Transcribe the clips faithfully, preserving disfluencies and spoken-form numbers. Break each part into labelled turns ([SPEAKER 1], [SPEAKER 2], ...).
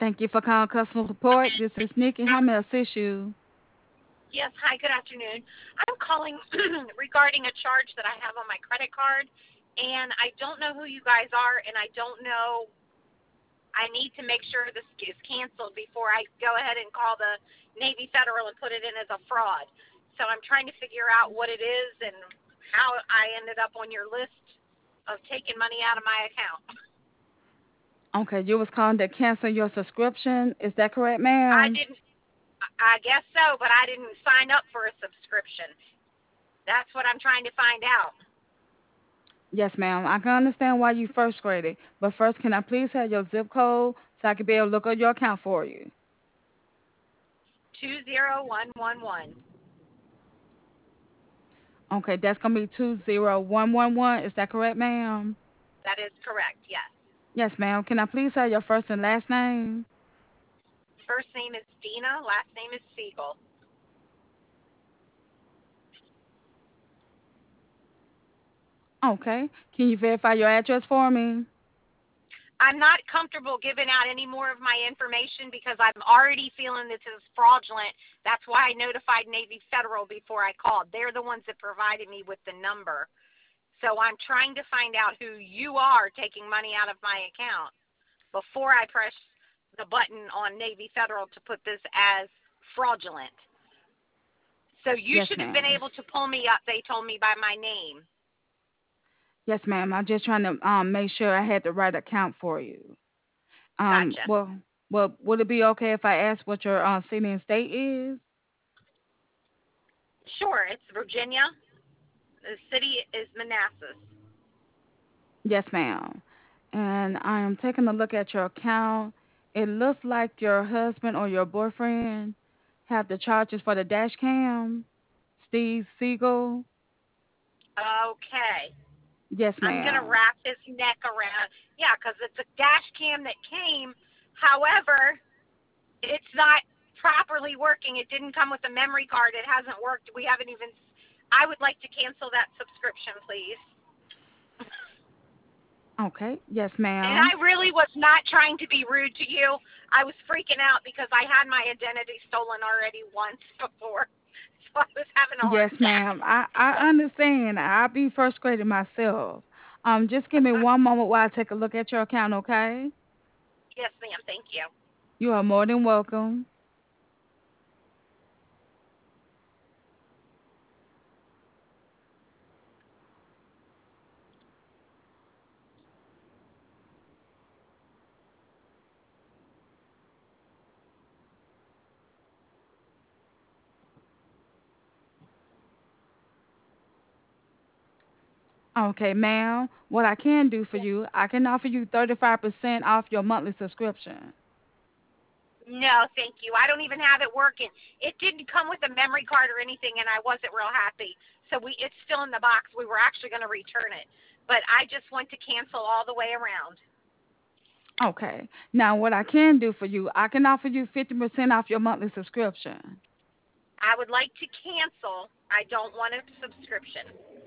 [SPEAKER 1] Thank you for calling customer support. This is Nikki. How may I assist you?
[SPEAKER 2] Yes, hi, good afternoon. I'm calling regarding a charge that I have on my credit card, and I don't know who you guys are, and I don't know. I need to make sure this is canceled before I go ahead and call the Navy Federal and put it in as a fraud. So I'm trying to figure out what it is and how I ended up on your list of taking money out of my account.
[SPEAKER 1] Okay, you was calling to cancel your subscription. Is that correct,
[SPEAKER 2] I
[SPEAKER 1] ma'am?
[SPEAKER 2] didn't, I guess so, but I didn't sign up for a subscription. That's what I'm trying to find out.
[SPEAKER 1] Yes, ma'am. I can understand why you frustrated, but first, can I please have your zip code so I can be able to look at your account for you?
[SPEAKER 2] two zero one one one.
[SPEAKER 1] Okay, that's gonna be two zero one one one. Is that correct, ma'am?
[SPEAKER 2] That is correct, yes.
[SPEAKER 1] Yes, ma'am. Can I please have your first and last name?
[SPEAKER 2] First name is Dina, last name is Siegel.
[SPEAKER 1] Okay. Can you verify your address for me?
[SPEAKER 2] I'm not comfortable giving out any more of my information because I'm already feeling this is fraudulent. That's why I notified Navy Federal before I called. They're the ones that provided me with the number. So I'm trying to find out who you are taking money out of my account before I press the button on Navy Federal to put this as fraudulent. So you
[SPEAKER 1] Yes,
[SPEAKER 2] should have been
[SPEAKER 1] ma'am.
[SPEAKER 2] able to pull me up. They told me by my name.
[SPEAKER 1] Yes, ma'am. I'm just trying to um make sure I had the right account for you. Um,
[SPEAKER 2] Gotcha.
[SPEAKER 1] well, well, would it be okay if I ask what your uh, city and state is?
[SPEAKER 2] Sure, it's Virginia. The city is Manassas.
[SPEAKER 1] Yes, ma'am. And I am taking a look at your account. It looks like your husband or your boyfriend have the charges for the dash cam. Steve Siegel.
[SPEAKER 2] Okay.
[SPEAKER 1] Yes,
[SPEAKER 2] I'm going to
[SPEAKER 1] ma'am.
[SPEAKER 2] wrap his neck around. Yeah, because it's a dash cam that came. However, it's not properly working. It didn't come with a memory card. It hasn't worked. We haven't even. I would like to cancel that subscription, please.
[SPEAKER 1] Okay. Yes,
[SPEAKER 2] And
[SPEAKER 1] ma'am.
[SPEAKER 2] I really was not trying to be rude to you. I was freaking out because I had my identity stolen already once before. So I was having a heart
[SPEAKER 1] Yes,
[SPEAKER 2] attack.
[SPEAKER 1] ma'am. I, I understand. I'll be frustrated myself. Um, just give me one moment while I take a look at your account, okay?
[SPEAKER 2] Yes, ma'am. Thank you.
[SPEAKER 1] You are more than welcome. Okay, ma'am. What I can do for you, I can offer you thirty-five percent off your monthly subscription.
[SPEAKER 2] No, thank you. I don't even have it working. It didn't come with a memory card or anything, and I wasn't real happy. So we, it's still in the box. We were actually going to return it, but I just want to cancel all the way around.
[SPEAKER 1] Okay. Now, what I can do for you, I can offer you fifty percent off your monthly subscription.
[SPEAKER 2] I would like to cancel. I don't want a subscription.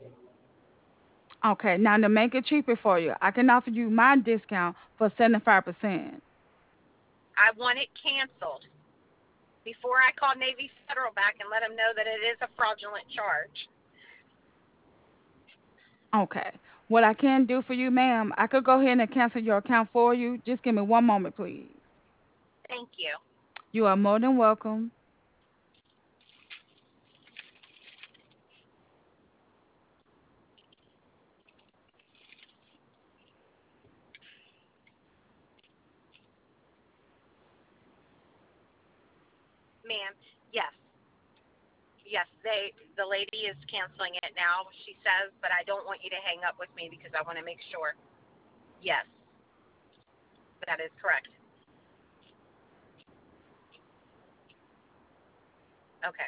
[SPEAKER 1] Okay. Now, to make it cheaper for you, I can offer you my discount for seventy-five percent.
[SPEAKER 2] I want it canceled before I call Navy Federal back and let them know that it is a fraudulent charge.
[SPEAKER 1] Okay. What I can do for you, ma'am, I could go ahead and cancel your account for you. Just give me one moment, please.
[SPEAKER 2] Thank you.
[SPEAKER 1] You are more than welcome.
[SPEAKER 2] Ma'am, yes. Yes, they the lady is canceling it now, she says, but I don't want you to hang up with me because I want to make sure. Yes, that is correct. Okay.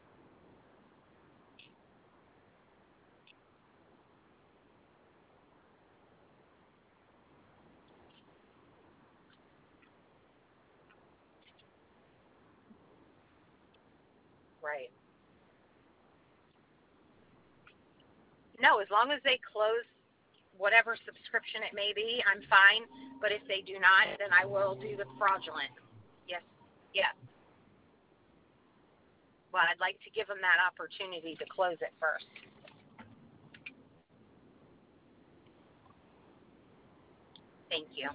[SPEAKER 2] Right. No, as long as they close whatever subscription it may be, I'm fine. But if they do not, then I will do the fraudulent. Yes, yes. Well, I'd like to give them that opportunity to close it first. Thank you.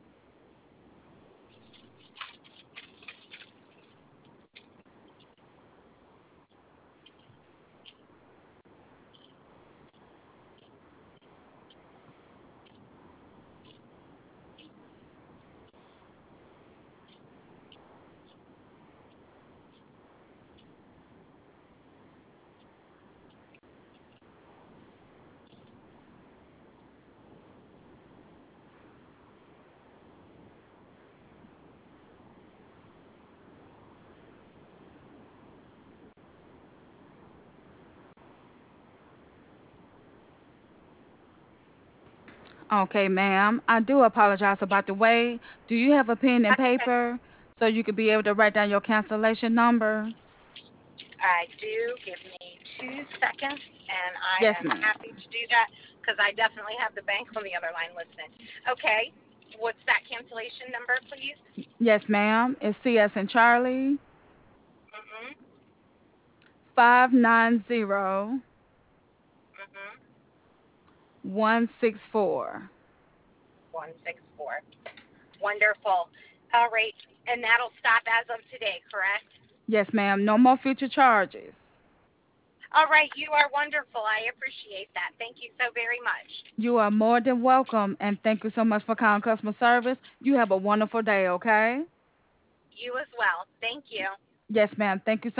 [SPEAKER 1] Okay, ma'am. I do apologize about the wait. Do you have a pen and
[SPEAKER 2] That's okay.
[SPEAKER 1] paper so you could be able to write down your cancellation number?
[SPEAKER 2] I do. Give me two seconds, and I
[SPEAKER 1] Yes,
[SPEAKER 2] am
[SPEAKER 1] ma'am.
[SPEAKER 2] happy to do that because I definitely have the bank on the other line listening. Okay. What's that cancellation number, please?
[SPEAKER 1] Yes, ma'am. It's C S and Charlie
[SPEAKER 2] Mm-hmm.
[SPEAKER 1] five nine zero
[SPEAKER 2] Mm-hmm.
[SPEAKER 1] one six four.
[SPEAKER 2] one six four. Wonderful. All right. And that'll stop as of today, correct?
[SPEAKER 1] Yes, ma'am. No more future charges.
[SPEAKER 2] All right. You are wonderful. I appreciate that. Thank you so very much.
[SPEAKER 1] You are more than welcome, and thank you so much for calling customer service. You have a wonderful day, okay?
[SPEAKER 2] You as well. Thank you.
[SPEAKER 1] Yes, ma'am. Thank you so